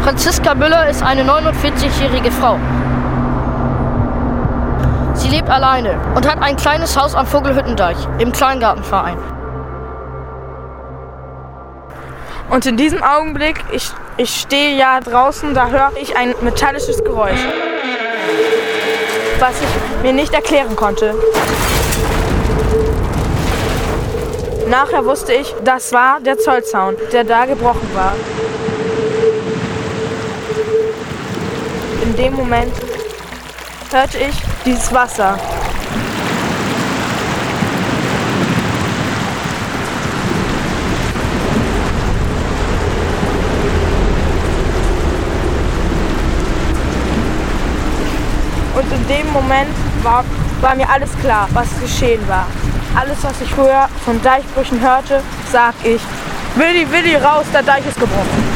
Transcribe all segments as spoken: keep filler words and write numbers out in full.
Franziska Müller ist eine neunundvierzigjährige Frau. Sie lebt alleine und hat ein kleines Haus am Vogelhüttendeich im Kleingartenverein. Und in diesem Augenblick, ich, ich stehe ja draußen, da höre ich ein metallisches Geräusch, was ich mir nicht erklären konnte. Nachher wusste ich, das war der Zollzaun, der da gebrochen war. In dem Moment hörte ich dieses Wasser. Und in dem Moment war, war mir alles klar, was geschehen war. Alles, was ich früher von Deichbrüchen hörte, sag ich: Willi, Willi, raus, der Deich ist gebrochen.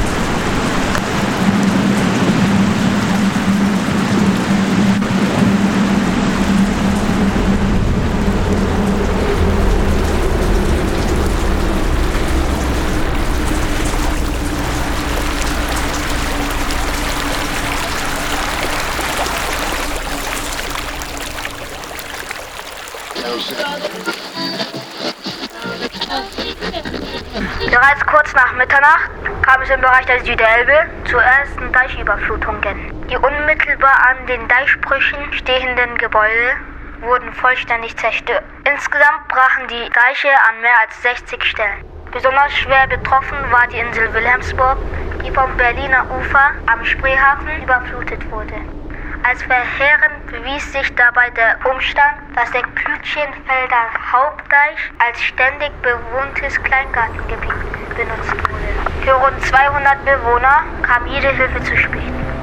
Bereits kurz nach Mitternacht kam es im Bereich der Südelbe zu ersten Deichüberflutungen. Die unmittelbar an den Deichbrüchen stehenden Gebäude wurden vollständig zerstört. Insgesamt brachen die Deiche an mehr als sechzig Stellen. Besonders schwer betroffen war die Insel Wilhelmsburg, die vom Berliner Ufer am Spreehafen überflutet wurde. Als verheerend bewies sich dabei der Umstand, dass der Klütchenfelder Hauptdeich als ständig bewohntes Kleingartengebiet benutzt wurde. Für rund zweihundert Bewohner kam jede Hilfe zu spät.